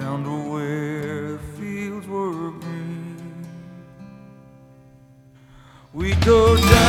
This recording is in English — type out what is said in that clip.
down to where the fields were green. We go down